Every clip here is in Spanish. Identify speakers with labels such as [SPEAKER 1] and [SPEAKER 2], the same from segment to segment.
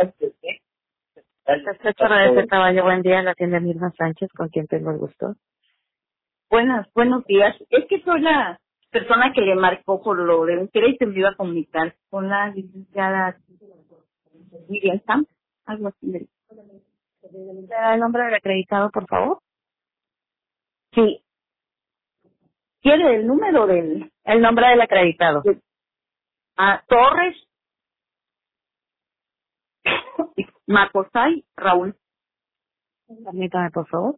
[SPEAKER 1] Despacho de Caballo, buen día, la tienda Mirna Sánchez, con quien tengo el gusto.
[SPEAKER 2] Buenos días. Es que soy la persona que le marcó por lo de un crédito y me iba a comunicar con la licenciada Miriam Sam, algo así.
[SPEAKER 1] ¿El nombre del acreditado, por favor?
[SPEAKER 2] Sí. ¿Quiere el número del...?
[SPEAKER 1] El nombre del acreditado.
[SPEAKER 2] Torres Macosay Raúl.
[SPEAKER 1] Permítame, por favor.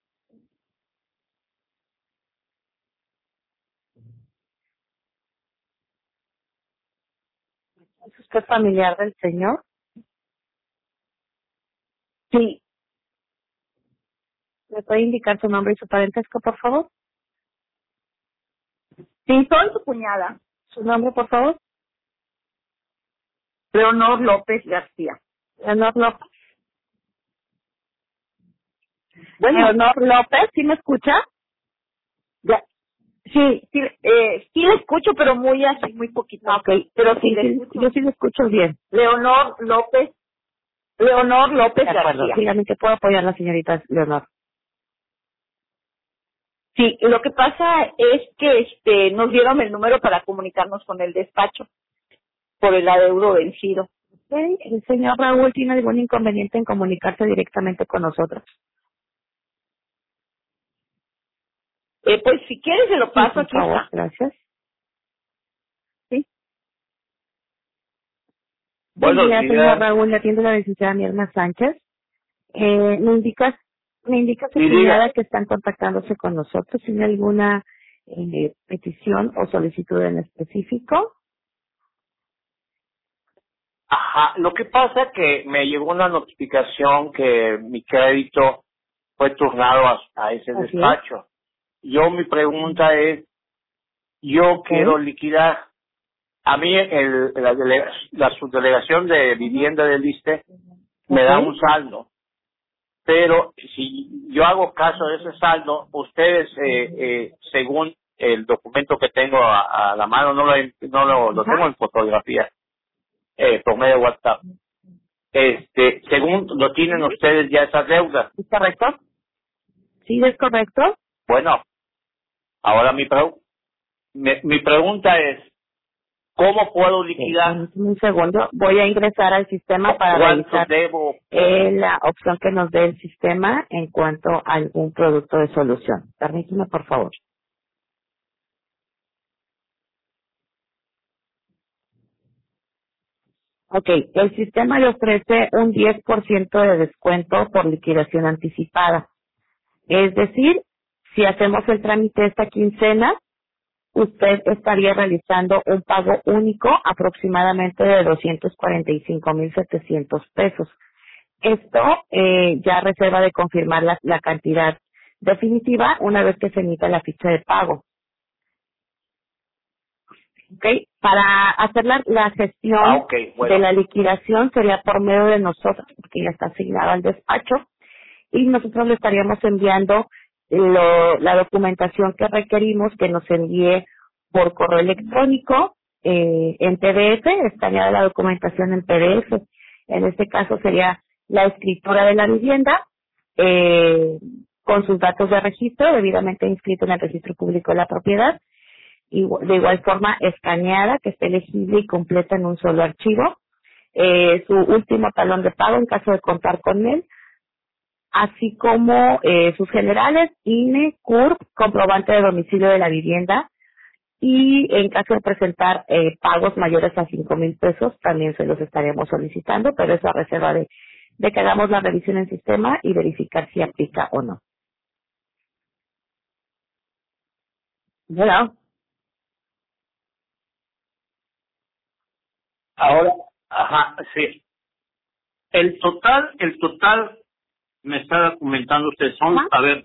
[SPEAKER 1] ¿Es usted familiar del señor?
[SPEAKER 2] Sí.
[SPEAKER 1] ¿Me puede indicar su nombre y su parentesco, por favor?
[SPEAKER 2] Sí, soy su cuñada.
[SPEAKER 1] ¿Su nombre, por favor?
[SPEAKER 2] Leonor López García.
[SPEAKER 1] Leonor López.
[SPEAKER 2] Bueno,
[SPEAKER 1] Leonor López, ¿sí me escucha?
[SPEAKER 2] ya. Sí, sí le escucho, pero muy así, muy poquito.
[SPEAKER 1] Ok,
[SPEAKER 2] Pero sí
[SPEAKER 1] sí,
[SPEAKER 2] le
[SPEAKER 1] sí,
[SPEAKER 2] escucho.
[SPEAKER 1] yo sí le escucho bien.
[SPEAKER 2] Leonor López
[SPEAKER 1] De acuerdo,
[SPEAKER 2] García.
[SPEAKER 1] dígame que puedo apoyar a la señorita Leonor.
[SPEAKER 2] Sí, lo que pasa es que nos dieron el número para comunicarnos con el despacho por el adeudo vencido.
[SPEAKER 1] Ok, ¿el señor Raúl tiene algún inconveniente en comunicarse directamente con nosotros?
[SPEAKER 2] Pues si quieres se lo
[SPEAKER 1] Sí,
[SPEAKER 2] paso,
[SPEAKER 1] por
[SPEAKER 2] aquí
[SPEAKER 1] favor,
[SPEAKER 2] está.
[SPEAKER 1] gracias.
[SPEAKER 2] Sí.
[SPEAKER 1] Buen
[SPEAKER 3] Buenos
[SPEAKER 1] día, señor
[SPEAKER 3] días.
[SPEAKER 1] Raúl, le atiende la licenciada Mirna Sánchez. Me indica su
[SPEAKER 3] Sí, diga.
[SPEAKER 1] cuñada que están contactándose con nosotros. ¿Tiene alguna petición o solicitud en específico?
[SPEAKER 3] Ajá. Lo que pasa es que me llegó una notificación que mi crédito fue turnado a ese
[SPEAKER 1] Así es.
[SPEAKER 3] despacho. Mi pregunta es, yo quiero
[SPEAKER 1] Ok.
[SPEAKER 3] liquidar. A mí la subdelegación de vivienda del ISSSTE me
[SPEAKER 1] Ok.
[SPEAKER 3] da un saldo. Pero si yo hago caso de ese saldo, ustedes, según el documento que tengo a la mano, lo tengo
[SPEAKER 1] Ajá.
[SPEAKER 3] en fotografía, por medio de WhatsApp. Según lo tienen ustedes ya esas deudas.
[SPEAKER 1] ¿Es correcto? Sí, es correcto.
[SPEAKER 3] Bueno, ahora mi pregunta es, ¿cómo puedo liquidar?
[SPEAKER 1] Permítame un segundo. Voy a ingresar al sistema para
[SPEAKER 3] ¿Cuánto
[SPEAKER 1] revisar
[SPEAKER 3] debo?
[SPEAKER 1] la opción que nos dé el sistema en cuanto a algún producto de solución. Permítame, por favor. Ok, el sistema le ofrece un 10% de descuento por liquidación anticipada. Es decir, si hacemos el trámite esta quincena, usted estaría realizando un pago único aproximadamente de 245,700 pesos. Esto ya reserva de confirmar la cantidad definitiva una vez que se emita la ficha de pago. ¿Ok? Para hacer la gestión
[SPEAKER 3] Ok,
[SPEAKER 1] de
[SPEAKER 3] bueno.
[SPEAKER 1] la liquidación sería por medio de nosotros, porque ya está asignado al despacho, y nosotros le estaríamos enviando la documentación que requerimos que nos envíe por correo electrónico en PDF, escaneada la documentación en PDF. En este caso sería la escritura de la vivienda con sus datos de registro, debidamente inscrito en el registro público de la propiedad, y de igual forma escaneada, que esté legible y completa en un solo archivo, su último talón de pago en caso de contar con él, así como sus generales, INE, CURP, comprobante de domicilio de la vivienda, y en caso de presentar pagos mayores a 5,000 pesos, también se los estaremos solicitando, pero es a reserva de que hagamos la revisión en sistema y verificar si aplica o no. ¿Verdad?
[SPEAKER 3] Ahora, ajá, sí. El total me está documentando usted son,
[SPEAKER 1] Ajá.
[SPEAKER 3] a ver,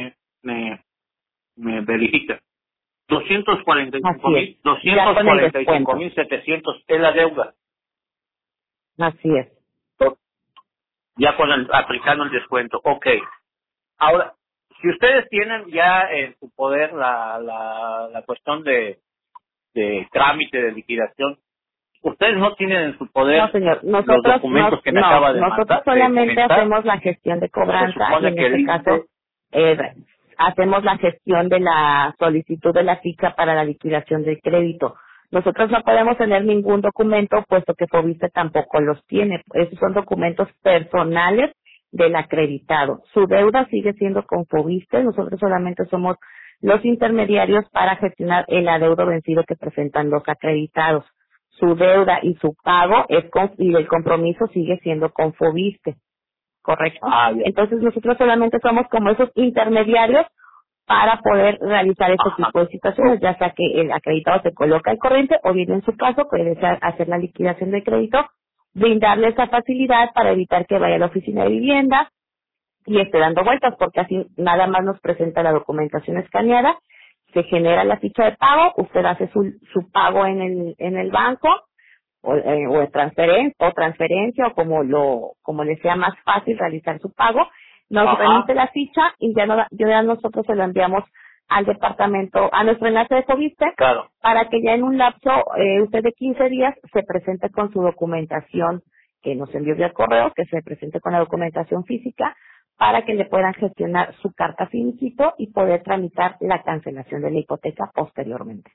[SPEAKER 3] me verifica.
[SPEAKER 1] Así es, ya con el descuento.
[SPEAKER 3] 245,700 es la deuda,
[SPEAKER 1] Así es.
[SPEAKER 3] ya aplicando el descuento. Ok. Ahora, si ustedes tienen ya en su poder la cuestión de trámite de liquidación, ustedes no tienen en su poder
[SPEAKER 1] No, señor,
[SPEAKER 3] los
[SPEAKER 1] nosotros
[SPEAKER 3] documentos que me acaba de
[SPEAKER 1] nosotros
[SPEAKER 3] mandar,
[SPEAKER 1] solamente
[SPEAKER 3] comentar.
[SPEAKER 1] hacemos la gestión de cobranza y en
[SPEAKER 3] que
[SPEAKER 1] este caso hacemos la gestión de la solicitud de la ficha para la liquidación del crédito. Nosotros no podemos tener ningún documento puesto que Fobiste tampoco los tiene. Esos son documentos personales del acreditado. Su deuda sigue siendo con Fobiste, nosotros solamente somos los intermediarios para gestionar el adeudo vencido que presentan los acreditados. Su deuda y su pago y el compromiso sigue siendo con Fobiste, ¿correcto? Entonces nosotros solamente somos como esos intermediarios para poder realizar este tipo de situaciones, ya sea que el acreditado se coloca al corriente o bien en su caso puede hacer la liquidación del crédito, brindarle esa facilidad para evitar que vaya a la oficina de vivienda y esté dando vueltas, porque así nada más nos presenta la documentación escaneada, se genera la ficha de pago, usted hace su pago en el banco o transferencia o como le sea más fácil realizar su pago, nos remite la ficha y ya nosotros se lo enviamos al departamento, a nuestro enlace de Fobiste, para que ya en un lapso, usted de 15 días se presente con su documentación que nos envió vía correo, que se presente con la documentación física, para que le puedan gestionar su carta finiquito y poder tramitar la cancelación de la hipoteca posteriormente.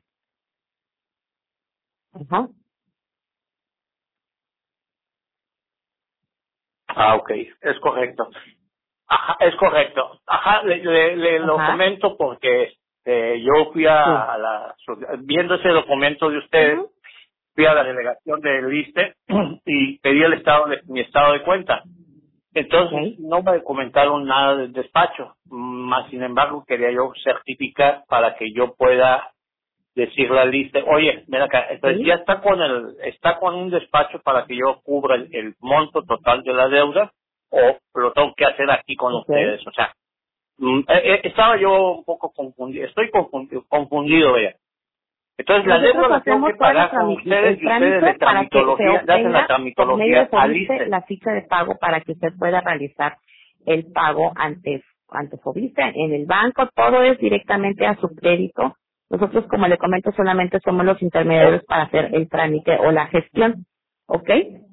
[SPEAKER 1] Ajá.
[SPEAKER 3] Ok, es correcto. Ajá, es correcto. Ajá, le lo comento porque yo fui viendo ese documento de ustedes, fui a la delegación del ISSSTE y pedí mi estado de cuenta. Entonces no me comentaron nada del despacho, más sin embargo quería yo certificar para que yo pueda decirle al ISSSTE, oye, ven acá, entonces ya está con un despacho para que yo cubra el monto total de la deuda, o lo tengo que hacer aquí con ustedes. O sea, estaba yo un poco confundido, estoy confundido, vea. Entonces la deuda la tengo que pagar con ustedes y ustedes de tramitología, hacen la tramitología al ISSSTE.
[SPEAKER 1] La ficha de pago para que usted pueda realizar el pago ante Fobiste en el banco, todo es directamente a su crédito. Nosotros, como le comento, solamente somos los intermediarios para hacer el trámite o la gestión, ¿ok?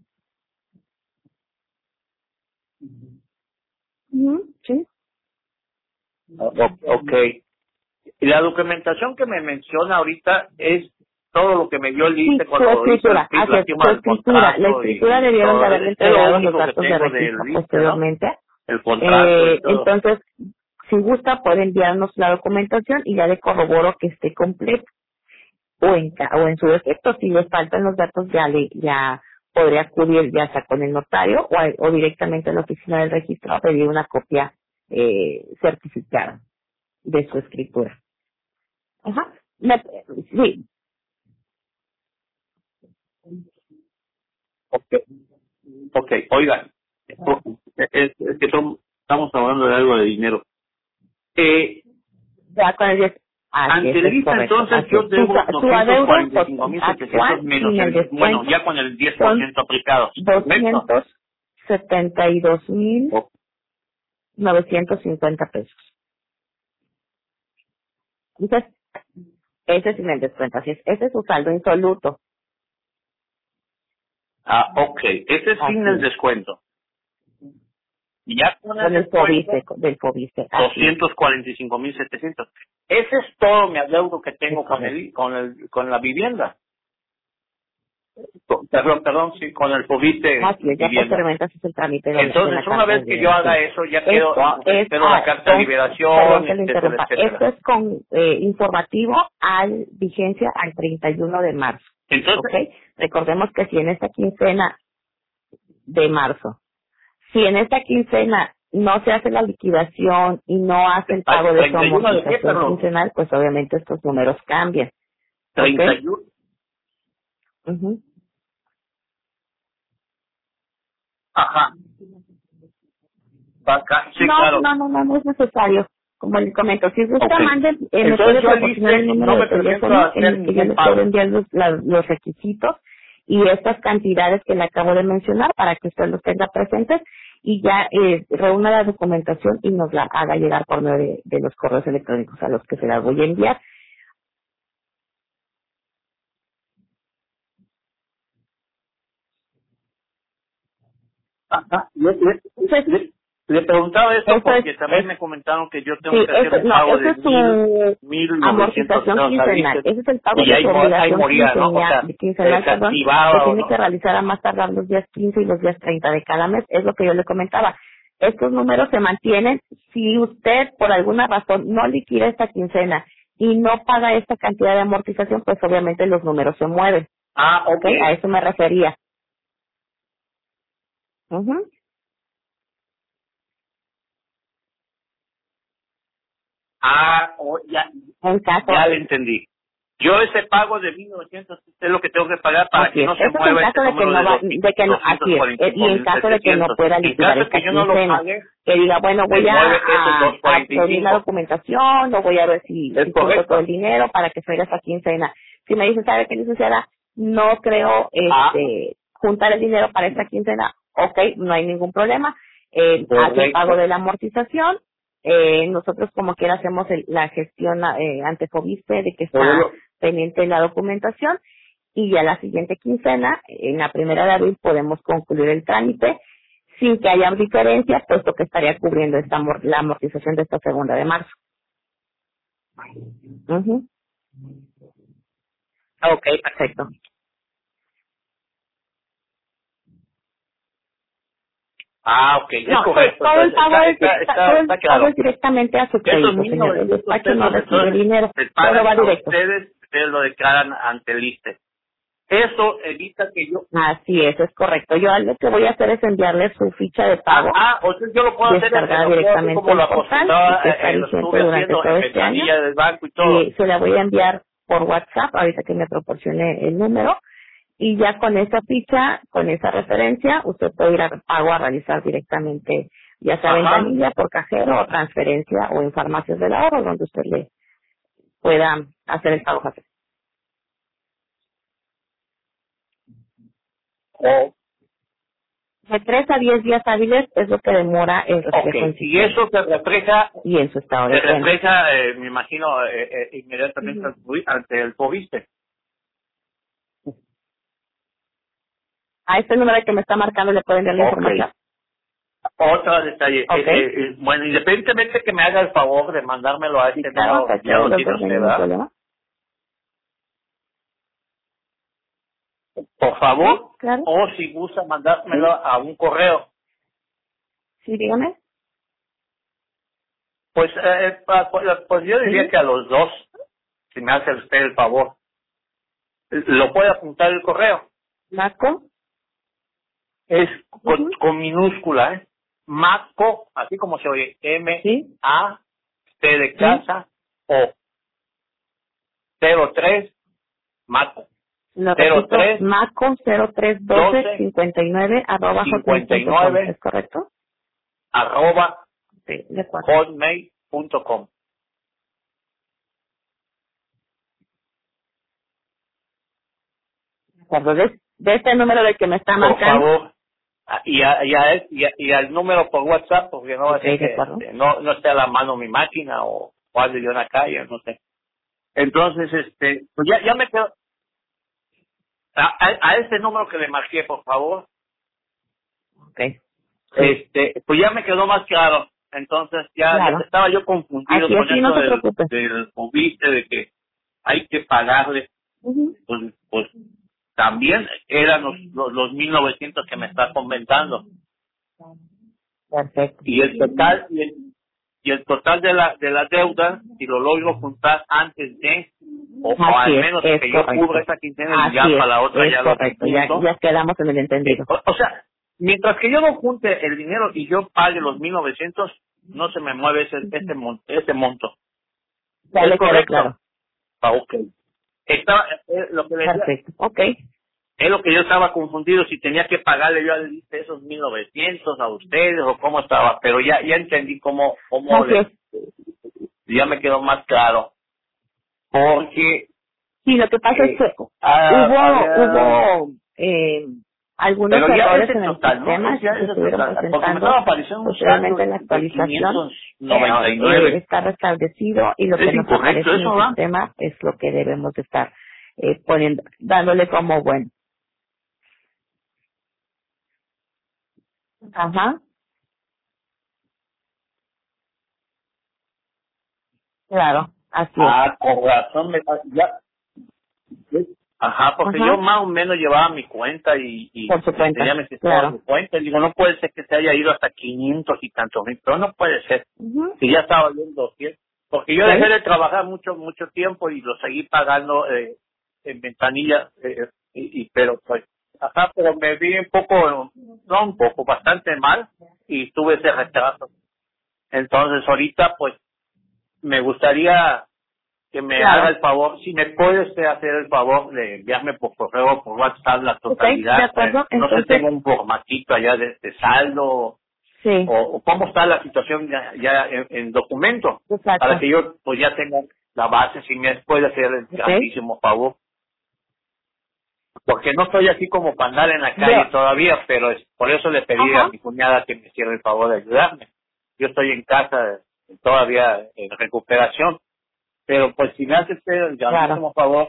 [SPEAKER 1] Sí.
[SPEAKER 3] Ok. Y la documentación que me menciona ahorita es todo lo que me dio el ISSSTE cuando hizo la firma del contrato.
[SPEAKER 1] La escritura debieron de haberle entregado los datos de registro posteriormente.
[SPEAKER 3] El contrato y todo.
[SPEAKER 1] Entonces, si gusta, puede enviarnos la documentación y ya le corroboro que esté completo. O en su defecto, si le faltan los datos, ya podría acudir ya sea con el notario o directamente a la oficina del registro a pedir una copia certificada de su escritura. Ajá. Sí.
[SPEAKER 3] Ok, oigan, es que estamos hablando de algo de dinero.
[SPEAKER 1] Ya con el 10.
[SPEAKER 3] Ante el ISSSTE, entonces yo debo 245.700 menos bueno, ya con el 10% aplicado.
[SPEAKER 1] 272,950 pesos. Entonces, ese es sin el descuento, así es. Ese es su saldo insoluto.
[SPEAKER 3] Ok, ese es sin el descuento. Ya con el
[SPEAKER 1] del Fobiste.
[SPEAKER 3] 245.700. Ese es todo mi adeudo que tengo con la vivienda. Perdón, sí, con el Fobiste.
[SPEAKER 1] Ya posteriormente haces el trámite.
[SPEAKER 3] Entonces, una vez que yo haga eso, ya quedo, espero la carta de liberación, etcétera.
[SPEAKER 1] Esto es informativo vigencia al 31 de marzo.
[SPEAKER 3] Entonces,
[SPEAKER 1] recordemos que si en esta quincena de marzo, no se hace la liquidación y no hace el pago de su amortización quincenal, pues obviamente estos números cambian.
[SPEAKER 3] 31. Ajá. Sí, claro.
[SPEAKER 1] No es necesario. Como les comento, si usted mande, me
[SPEAKER 3] puede proporcionar el número de teléfono
[SPEAKER 1] en el que yo les puedo enviar los requisitos y estas cantidades que le acabo de mencionar para que usted los tenga presentes y ya reúna la documentación y nos la haga llegar por medio de los correos electrónicos a los que se la voy a enviar.
[SPEAKER 3] Ajá. Le preguntaba esto porque también me comentaron que yo tengo que hacer un pago de 1,900
[SPEAKER 1] amortización quincenal. Ese es el pago de su obligación quincenal, perdón, que tiene que realizar a más tardar los días 15 y los días 30 de cada mes. Es lo que yo le comentaba. Estos números se mantienen si usted por alguna razón no liquida esta quincena y no paga esta cantidad de amortización, pues obviamente los números se mueven.
[SPEAKER 3] Ah, ok.
[SPEAKER 1] A eso me refería. Uh-huh.
[SPEAKER 3] Ah, ya le entendí. Yo ese pago de 1,900 es lo que tengo que pagar para que no se mueva
[SPEAKER 1] en caso de que no así es, y en caso de que no pueda liquidar esta quincena, que diga, bueno, voy a reunir la documentación, o voy a ver si tengo todo el dinero para que salga esa quincena. Si me dice, ¿sabe qué, licenciada? No creo juntar el dinero para esta quincena, ok, no hay ningún problema, hace el pago de la amortización. Nosotros como quiera hacemos la gestión ante FOBISPE de que está pendiente la documentación, y ya la siguiente quincena, en la 1 de abril, podemos concluir el trámite sin que haya diferencia, puesto que estaría cubriendo la amortización de esta 2 de marzo. Uh-huh. Ok, perfecto.
[SPEAKER 3] Ah, ok, es correcto.
[SPEAKER 1] Todo el pago es directamente a su crédito, señor. El despacho no recibe dinero, todo va directo.
[SPEAKER 3] Ustedes lo declaran ante el ISSSTE. Eso evita que yo...
[SPEAKER 1] Así es correcto. Yo lo que voy a hacer es enviarle su ficha de pago.
[SPEAKER 3] O sea, yo lo puedo hacer
[SPEAKER 1] directamente
[SPEAKER 3] como la
[SPEAKER 1] portal, que está vigente durante todo este año.
[SPEAKER 3] Del banco y todo.
[SPEAKER 1] Se la voy a enviar por WhatsApp, ahorita que me proporcione el número. Y ya con esa ficha, con esa referencia, usted puede ir a pago a realizar directamente, ya sea ventanilla, por cajero, o transferencia, o en farmacias del ahorro, donde usted le pueda hacer el pago fácil. De 3 a 10 días hábiles es lo que demora el reflejo en sí.
[SPEAKER 3] Y eso se refleja,
[SPEAKER 1] y en su estado de
[SPEAKER 3] cuenta. Se refleja, me imagino, inmediatamente ante el FOBISPE.
[SPEAKER 1] A este número que me está marcando le pueden dar la información.
[SPEAKER 3] Otro detalle. Bueno, independientemente que me haga el favor de mandármelo a este número, ya lo tiene usted, ¿verdad? Por favor,
[SPEAKER 1] claro.
[SPEAKER 3] O si gusta mandármelo a un correo.
[SPEAKER 1] Sí, dígame.
[SPEAKER 3] Pues yo diría que a los dos, si me hace usted el favor. ¿Lo puede apuntar el correo?
[SPEAKER 1] ¿Marco?
[SPEAKER 3] Es con minúscula, Maco, así como se oye, M-A-T de casa, O. 03, Maco.
[SPEAKER 1] 03, Maco 031259 arroba
[SPEAKER 3] 59,
[SPEAKER 1] ¿es correcto?
[SPEAKER 3] Arroba
[SPEAKER 1] hotmail.com. De este número del que me está marcando.
[SPEAKER 3] Por favor. Y al número por WhatsApp, porque no va a ser que no esté a la mano mi máquina o ande yo en la calle, no sé. Entonces, pues ya me quedo. A ese número que le marqué, por favor.
[SPEAKER 1] Okay.
[SPEAKER 3] Pues ya me quedó más claro. Entonces ya estaba yo confundido con eso del FOBISPE, de que hay que pagarle. Pues también eran los 1,900 que me está comentando.
[SPEAKER 1] Perfecto.
[SPEAKER 3] Y el total de la deuda, si lo logro juntar antes de, o al menos que yo cubra esa quincena y ya para la otra ya lo
[SPEAKER 1] correcto. Ya quedamos en el entendido.
[SPEAKER 3] O sea, mientras que yo no junte el dinero y yo pague los 1,900, no se me mueve ese monto.
[SPEAKER 1] Ya le quedó claro.
[SPEAKER 3] Okay. Lo que
[SPEAKER 1] perfecto,
[SPEAKER 3] es lo que yo estaba confundido, si tenía que pagarle yo esos 1,900 a ustedes o cómo estaba, pero ya entendí cómo ya me quedó más claro. Porque
[SPEAKER 1] sí, lo que pasa es que hubo algunos errores en el sistema que se estuvieron presentando posteriormente en la actualización. Está restablecido y lo que nos aparece en el sistema es lo que debemos de estar dándole como bueno. Ajá. Claro, así es.
[SPEAKER 3] Ah, con razón, ya. Ajá, porque
[SPEAKER 1] Ajá.
[SPEAKER 3] yo más o menos llevaba mi cuenta y
[SPEAKER 1] Por su cuenta,
[SPEAKER 3] tenía mis estados
[SPEAKER 1] claro.
[SPEAKER 3] de cuenta. Y digo, no puede ser que se haya ido hasta 500 y tantos mil, pero no puede ser.
[SPEAKER 1] Ujú.
[SPEAKER 3] Si ya estaba viendo 200. Porque yo
[SPEAKER 1] ¿Sí?
[SPEAKER 3] dejé de trabajar mucho tiempo y lo seguí pagando en ventanilla, pero pues, ajá, pero me vi un poco, no un poco, bastante mal y tuve ese retraso. Entonces ahorita pues me gustaría que me haga
[SPEAKER 1] Claro.
[SPEAKER 3] el favor, si me puedes hacer el favor de enviarme por correo o por WhatsApp la
[SPEAKER 1] Ok, de
[SPEAKER 3] totalidad,
[SPEAKER 1] acuerdo.
[SPEAKER 3] no sé,
[SPEAKER 1] Entonces,
[SPEAKER 3] tengo un formatito allá de saldo
[SPEAKER 1] sí,
[SPEAKER 3] o cómo está la situación ya en documento, para
[SPEAKER 1] exacto.
[SPEAKER 3] que yo pues ya tenga la base, si me puede hacer el
[SPEAKER 1] Ok.
[SPEAKER 3] grandísimo favor, porque no estoy así como para andar en la
[SPEAKER 1] Yo,
[SPEAKER 3] calle todavía, pero por eso le pedí a
[SPEAKER 1] ajá,
[SPEAKER 3] mi cuñada que me hiciera el favor de ayudarme. Yo estoy en casa todavía en recuperación, pero pues si me hace usted el
[SPEAKER 1] claro.
[SPEAKER 3] grandísimo favor,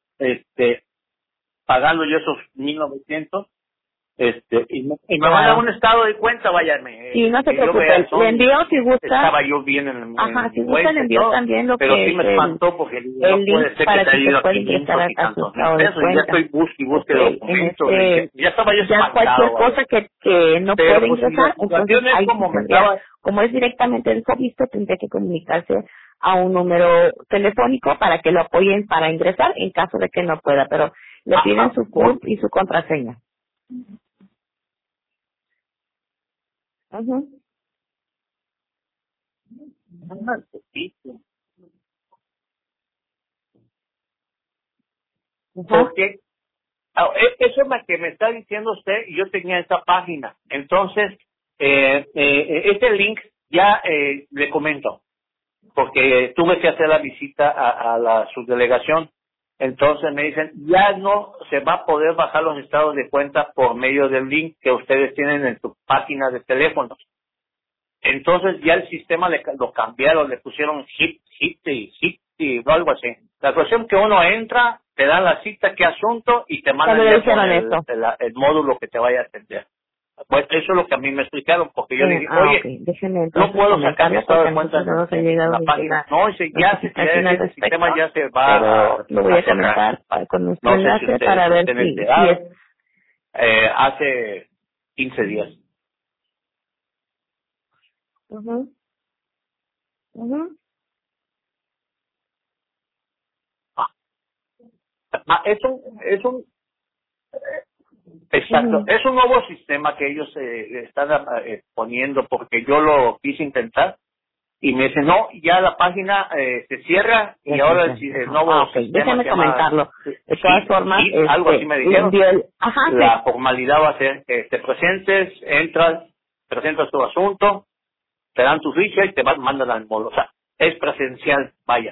[SPEAKER 3] pagando yo esos 1,900, y me manda
[SPEAKER 1] Claro.
[SPEAKER 3] un estado de cuenta,
[SPEAKER 1] Sí, no se
[SPEAKER 3] que yo vea,
[SPEAKER 1] preocupe. Le envío si gusta.
[SPEAKER 3] estaba yo bien
[SPEAKER 1] Ajá,
[SPEAKER 3] en
[SPEAKER 1] si
[SPEAKER 3] mi
[SPEAKER 1] gusta le
[SPEAKER 3] cuenta y
[SPEAKER 1] envío
[SPEAKER 3] todo,
[SPEAKER 1] también lo
[SPEAKER 3] pero
[SPEAKER 1] que
[SPEAKER 3] sí
[SPEAKER 1] es
[SPEAKER 3] me espantó porque digo, no
[SPEAKER 1] el link
[SPEAKER 3] puede ser que
[SPEAKER 1] para
[SPEAKER 3] se
[SPEAKER 1] que
[SPEAKER 3] haya ido
[SPEAKER 1] usted
[SPEAKER 3] a
[SPEAKER 1] pueda ingresar
[SPEAKER 3] 500 y
[SPEAKER 1] a su
[SPEAKER 3] tantos mil
[SPEAKER 1] estado de
[SPEAKER 3] pesos, y ya
[SPEAKER 1] cuenta.
[SPEAKER 3] estoy busque y busque
[SPEAKER 1] Ok, en
[SPEAKER 3] documentos, ya estaba yo
[SPEAKER 1] ya cualquier
[SPEAKER 3] espantado, vaya.
[SPEAKER 1] cosa que no
[SPEAKER 3] Pero
[SPEAKER 1] puede
[SPEAKER 3] pues si la
[SPEAKER 1] ingresar, entonces
[SPEAKER 3] situación es
[SPEAKER 1] ahí sí
[SPEAKER 3] como me
[SPEAKER 1] tendría,
[SPEAKER 3] estaba,
[SPEAKER 1] como es directamente del visto, tendría que comunicarse a un número telefónico para que lo apoyen para ingresar en caso de que no pueda, pero le piden
[SPEAKER 3] ajá,
[SPEAKER 1] su CURP y su contraseña. Ujú.
[SPEAKER 3] sí,
[SPEAKER 1] Ajá.
[SPEAKER 3] porque eso es lo que me está diciendo usted, y yo tenía esta página. Entonces, este link ya le comento, porque tuve que hacer la visita a la subdelegación. Entonces me dicen, ya no se va a poder bajar los estados de cuenta por medio del link que ustedes tienen en su página de teléfonos. Entonces ya el sistema lo cambiaron, le pusieron HIT o algo así. La cuestión que uno entra, te dan la cita, qué asunto, y te
[SPEAKER 1] Cuando
[SPEAKER 3] mandan
[SPEAKER 1] le
[SPEAKER 3] ya con
[SPEAKER 1] dijeron esto.
[SPEAKER 3] el módulo que te vaya a atender. Pues eso es lo que a mí me explicaron, porque yo le dije,
[SPEAKER 1] Ok,
[SPEAKER 3] oye,
[SPEAKER 1] déjenme
[SPEAKER 3] no
[SPEAKER 1] entonces
[SPEAKER 3] puedo sacar mi
[SPEAKER 1] comentarlo
[SPEAKER 3] estado
[SPEAKER 1] porque
[SPEAKER 3] de
[SPEAKER 1] a
[SPEAKER 3] cuenta
[SPEAKER 1] nosotros no nos ha
[SPEAKER 3] en
[SPEAKER 1] llegado
[SPEAKER 3] la página.
[SPEAKER 1] ninguna
[SPEAKER 3] No, dice,
[SPEAKER 1] notificación al
[SPEAKER 3] ese
[SPEAKER 1] respecto,
[SPEAKER 3] sistema ya se va
[SPEAKER 1] pero lo voy
[SPEAKER 3] a
[SPEAKER 1] a
[SPEAKER 3] cerrar.
[SPEAKER 1] comentar con nuestro
[SPEAKER 3] No sé si
[SPEAKER 1] enlace
[SPEAKER 3] ustedes
[SPEAKER 1] para ver
[SPEAKER 3] estén
[SPEAKER 1] si es.
[SPEAKER 3] enterados. Hace 15 días.
[SPEAKER 1] Ujú, ujú,
[SPEAKER 3] Es un Exacto.
[SPEAKER 1] ujú.
[SPEAKER 3] Es un nuevo sistema que ellos están poniendo, porque yo lo quise intentar y me dicen, no, ya la página se cierra y
[SPEAKER 1] Ya
[SPEAKER 3] ahora
[SPEAKER 1] sé, ya.
[SPEAKER 3] el
[SPEAKER 1] Ajá. Ah,
[SPEAKER 3] nuevo
[SPEAKER 1] ok,
[SPEAKER 3] sistema
[SPEAKER 1] déjenme
[SPEAKER 3] se llama
[SPEAKER 1] comentarlo. De todas
[SPEAKER 3] HIT,
[SPEAKER 1] formas,
[SPEAKER 3] algo así me
[SPEAKER 1] le
[SPEAKER 3] dijeron.
[SPEAKER 1] envió el. Ajá, sí.
[SPEAKER 3] La formalidad va a ser que te presentes, entras, presentas tu asunto, te dan tu ficha y te mandan al módulo. O sea, es presencial, vaya.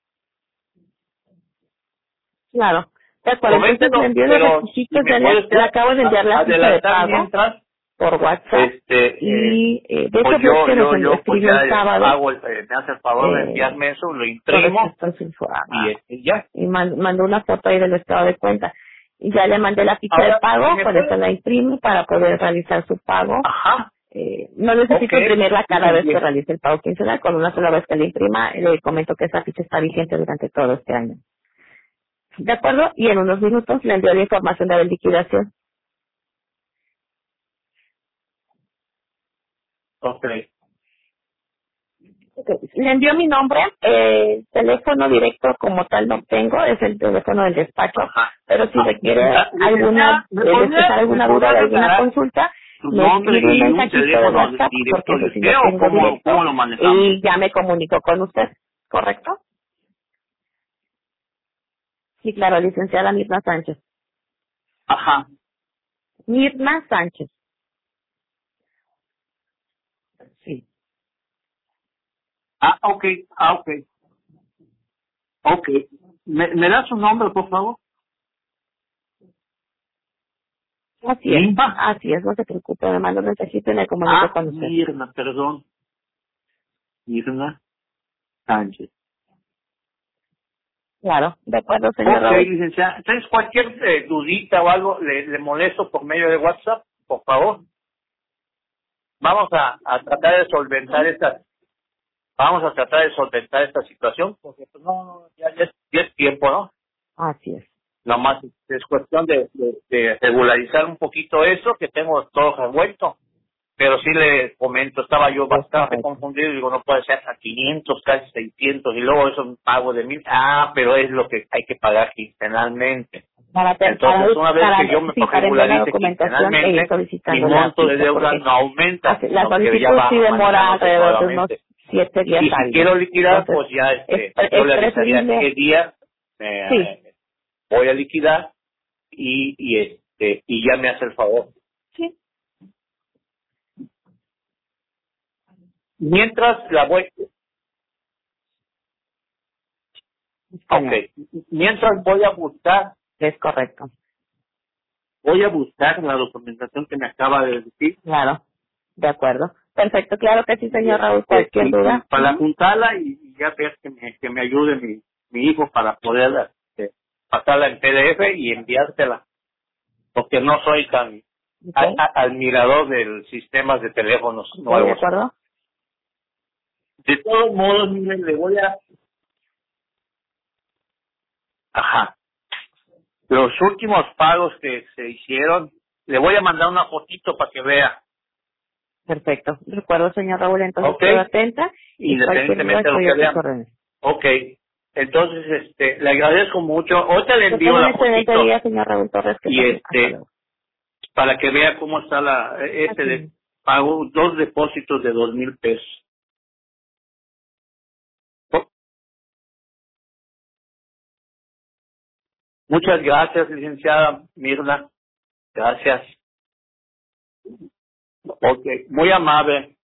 [SPEAKER 1] Claro. De acuerdo, entonces le
[SPEAKER 3] Coméntenlo,
[SPEAKER 1] envío los
[SPEAKER 3] pero si
[SPEAKER 1] requisitos
[SPEAKER 3] me
[SPEAKER 1] de
[SPEAKER 3] puede
[SPEAKER 1] le
[SPEAKER 3] usted
[SPEAKER 1] acabo de enviar la ficha de
[SPEAKER 3] adelantar
[SPEAKER 1] pago
[SPEAKER 3] mientras,
[SPEAKER 1] por WhatsApp y de
[SPEAKER 3] pues
[SPEAKER 1] hecho veo que nos
[SPEAKER 3] yo pues
[SPEAKER 1] escribió
[SPEAKER 3] ya
[SPEAKER 1] el sábado.
[SPEAKER 3] hago me hace el favor de
[SPEAKER 1] Eh,
[SPEAKER 3] enviarme eso, lo
[SPEAKER 1] por
[SPEAKER 3] imprimo
[SPEAKER 1] respecto a su
[SPEAKER 3] y
[SPEAKER 1] información.
[SPEAKER 3] ya.
[SPEAKER 1] Y mandó una foto ahí del estado de cuenta. Y ya le mandé la ficha de
[SPEAKER 3] Ahora, si
[SPEAKER 1] pago,
[SPEAKER 3] me
[SPEAKER 1] por eso
[SPEAKER 3] puede,
[SPEAKER 1] la imprimo para poder realizar su pago.
[SPEAKER 3] ajá,
[SPEAKER 1] No
[SPEAKER 3] ok,
[SPEAKER 1] necesito imprimirla cada
[SPEAKER 3] muy
[SPEAKER 1] vez que
[SPEAKER 3] bien.
[SPEAKER 1] realice el pago quincenal. Con una sola vez que la imprima, le comento que esa ficha está vigente durante todo este año. ¿De acuerdo? Y en unos minutos le envío la información de la liquidación.
[SPEAKER 3] Ok,
[SPEAKER 1] Ok. Le envío mi nombre, teléfono directo como tal no tengo, es el teléfono del despacho,
[SPEAKER 3] ajá.
[SPEAKER 1] pero si requiere
[SPEAKER 3] Licenciada, ¿me
[SPEAKER 1] despejar
[SPEAKER 3] me
[SPEAKER 1] alguna duda
[SPEAKER 3] podría
[SPEAKER 1] de alguna
[SPEAKER 3] regalar
[SPEAKER 1] consulta,
[SPEAKER 3] su
[SPEAKER 1] me
[SPEAKER 3] nombre
[SPEAKER 1] escribe un
[SPEAKER 3] y un
[SPEAKER 1] mensajito de
[SPEAKER 3] teléfono
[SPEAKER 1] WhatsApp, porque
[SPEAKER 3] directo
[SPEAKER 1] eso
[SPEAKER 3] de
[SPEAKER 1] sí
[SPEAKER 3] usted
[SPEAKER 1] lo
[SPEAKER 3] o
[SPEAKER 1] tengo
[SPEAKER 3] cómo
[SPEAKER 1] directo,
[SPEAKER 3] lo manejamos?
[SPEAKER 1] y ya me comunico con usted, ¿correcto? Sí, claro, licenciada Mirna Sánchez.
[SPEAKER 3] Ajá.
[SPEAKER 1] Mirna Sánchez, sí.
[SPEAKER 3] Ok, ok, ok. ¿Me da su nombre, por favor? Limpa.
[SPEAKER 1] Así es, no se preocupe, me manda un mensajito y me comunico con usted.
[SPEAKER 3] Mirna, perdón. Mirna Sánchez.
[SPEAKER 1] Claro, de acuerdo, señor
[SPEAKER 3] Ok,
[SPEAKER 1] Raúl.
[SPEAKER 3] licenciada. Entonces, cualquier dudita o algo, le molesto por medio de WhatsApp, por favor. vamos a tratar de solventar esta situación, porque pues no, ya es tiempo, ¿no?
[SPEAKER 1] Así es.
[SPEAKER 3] Nomás es cuestión de regularizar un poquito eso, que tengo todo revuelto. Pero sí le comento, estaba yo bastante confundido, digo, no puede ser a 500, casi 600, y luego eso un pago de 1,000. Pero es lo que hay que pagar quincenalmente. Entonces, una vez que yo me regularice quincenalmente, mi monto de deuda no aumenta.
[SPEAKER 1] La solicitud sí demora alrededor de unos 7 días.
[SPEAKER 3] Y si quiero liquidar, pues ya yo le avisaría qué día voy a liquidar y ya me hace el favor.
[SPEAKER 1] Sí.
[SPEAKER 3] Mientras mientras voy a buscar.
[SPEAKER 1] Es correcto.
[SPEAKER 3] Voy a buscar la documentación que me acaba de decir.
[SPEAKER 1] Claro, de acuerdo. Perfecto, claro que sí, señor Raúl, cualquier duda.
[SPEAKER 3] Para juntarla y ya ver que me ayude mi hijo para poder pasarla en PDF y enviársela. Porque no soy tan admirador del sistemas de teléfonos nuevos.
[SPEAKER 1] ¿De acuerdo?
[SPEAKER 3] De todos modos, miren, le voy a... Los últimos pagos que se hicieron, le voy a mandar una fotito para que vea.
[SPEAKER 1] Perfecto. De acuerdo, señor Raúl, entonces quedo atenta.
[SPEAKER 3] Independientemente de lo que vean. Ok. Entonces, le agradezco mucho. Ahorita le envío la fotito.
[SPEAKER 1] Excelente día, señor Raúl Torres.
[SPEAKER 3] Y para que vea cómo está de pago, 2 depósitos de 2,000 pesos. Muchas gracias, licenciada Mirna. Gracias. Ok, muy amable.